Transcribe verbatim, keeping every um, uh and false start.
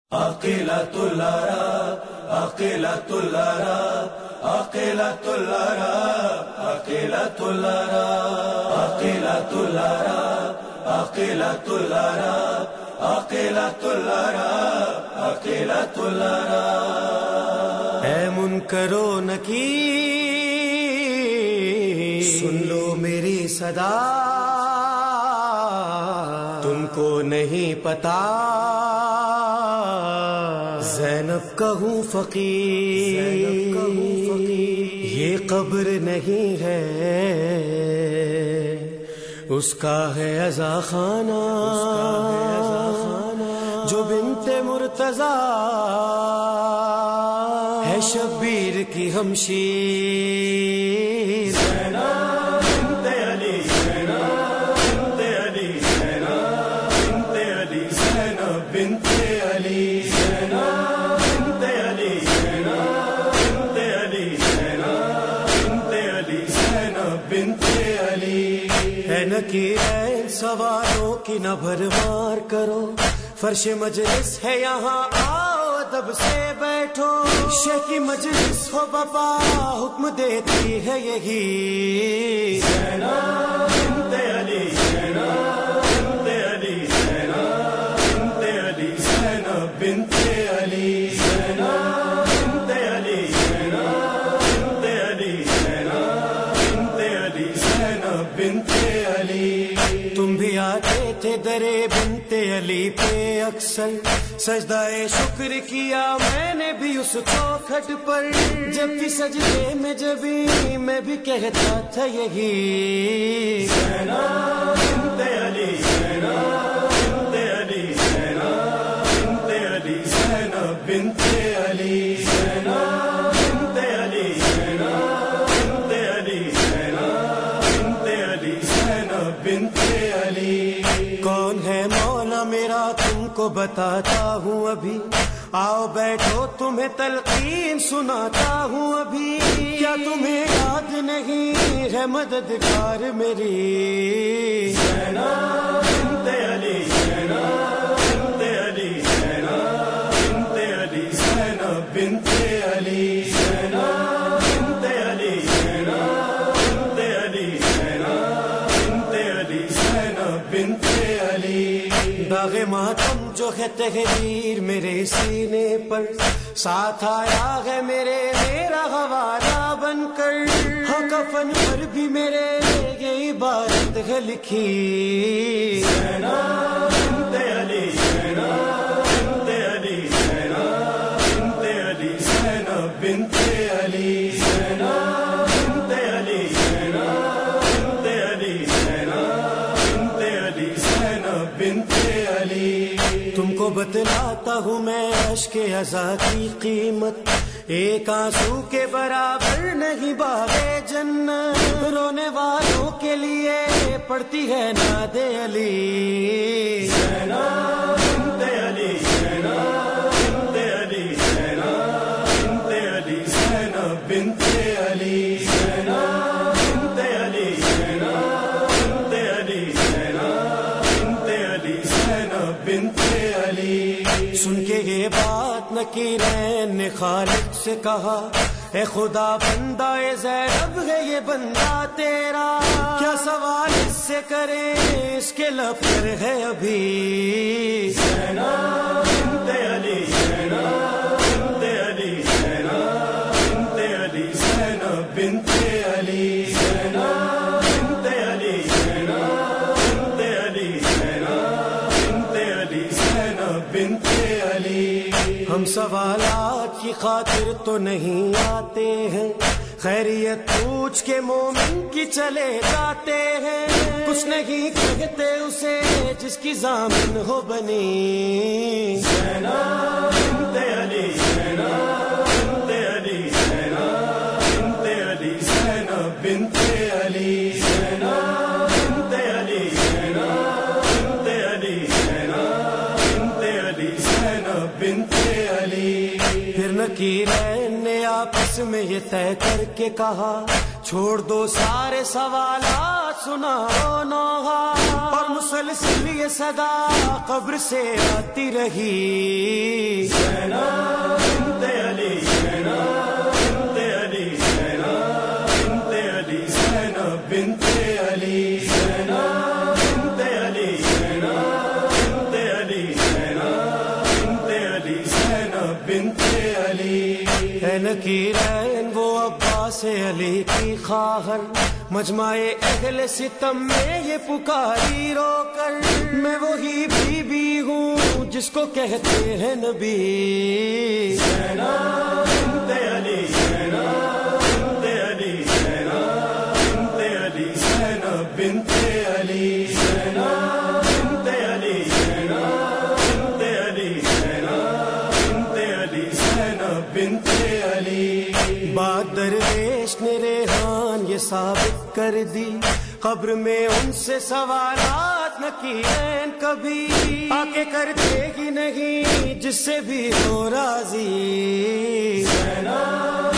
عقیلۃ العرب عقیلۃ العرب عقیلۃ العرب عقیلۃ العرب عقیلۃ العرب عقیلۃ العرب عقیلۃ العرب عقیلۃ العرب۔ اے منکر و نکیر سن لو میری صدا، تم کو نہیں پتا زینب کا ہوں فقیر، یہ قبر نہیں ہے اس کا ہے عزا خانہ، جو بنت مرتضی ہے شبیر کی ہمشیر۔ نکیر سوالوں کی نہ بھرمار کرو، فرش مجلس ہے یہاں آؤ ادب سے بیٹھو، شیخ کی مجلس ہو بپا حکم دیتی ہے یہی۔ زینب بنت علی زینب بنت علی زینب بنت علی زینب بنت علی زینب بنت علی زینب بنت علی زینب بنت علی زینب بنت علی۔ تم بھی آتے تھے درے بنت علی پہ اکثر، سجدہ شکر کیا میں نے بھی اس چوکھٹ پر، جب بھی سجدے میں جبھی میں بھی کہتا تھا یہی۔ زینب بنت علی زینب بنت علی زینب بنت علی زینب بنت علی زینب بنت علی زینب بنت علی زینب بنت علی زینب بنت علی۔ کون ہے مولا میرا تم کو بتاتا ہوں ابھی، آؤ بیٹھو تمہیں تلقین سناتا ہوں ابھی، کیا تمہیں یاد نہیں ہے مددگار میری؟ زینب بنت علی زینب بنت علی زینب بنت علی زینب بنت علی زینب بنت علی زینب بنت علی زینب بنت علی زینب بنت علی۔ داغ ماتم جو ہے تحریر میرے سینے پر، ساتھ آیا ہے میرے میرا حوالہ بن کر، ہاں کفن پر بھی میرے یہ عبارت ہے لکھی۔ زینب بنت علی زینب بنت علی زینب بنت علی زینب بنت علی زینب بنت علی زینب بنت علی زینب بنت علی زینب بنت علی۔ تم کو بتلاتا ہوں میں عشق عزا کی قیمت، ایک آنسو کے برابر نہیں باغ جنت، رونے والوں کے لیے پڑتی ہے ناد علی۔ زینب بنت علی زینب بنت علی زینب بنت علی زینب بنت علی زینب بنت علی زینب بنت علی زینب بنت علی زینب بنت علی۔ سن کے یہ بات نکیرین نے خالق سے کہا، اے خدا بندہ زینب ہے یہ بندہ تیرا، کیا سوال اس سے کرے اس کے لب پر ہے ابھی۔ زینب بنت علی زینب بنت علی زینب بنت علی زینب بنت علی زینب بنت علی زینب بنت علی زینب بنت علی زینب بنت علی۔ ہم سوالات کی خاطر تو نہیں آتے ہیں، خیریت پوچھ کے مومن کی چلے جاتے ہیں، کچھ نہیں کہتے اسے جس کی ضامن ہو بنی۔ زینب بنت علی زینب بنت علی زینب بنت علی زینب بنت علی زینب بنت علی زینب بنت علی زینب بنت علی زینب بنت علی۔ پھر نکیرین نے آپس میں یہ طے کر کے کہا چھوڑ دو سارے سوالات سناؤ نوحہ، اور مسلسل یہ صدا قبر سے آتی رہی زینب بنت علی، زینب بنت علی، زینب بنت علی، زینب بنت علی، زینب بنت علی، زینب بنت علی، زینب بنت علی، زینب بنت علی۔ اے نکیرین وہ عباس علی کی خواہر، مجمع اہل ستم میں یہ پکاری رو کر، میں وہی بی بی ہوں جس کو کہتے ہیں نبی۔ زینب بنت علی، زینب بنت علی، زینب بنت علی، زینب بنت علی، زینب بنت علی، زینب بنت علی، زینب بنت علی، زینب بنت علی۔ بات درویش نے ریحان یہ ثابت کر دی، قبر میں ان سے سوالات نہ کیے کبھی، آ کے کرتے ہی نہیں جس سے بھی ہو راضی۔ زینب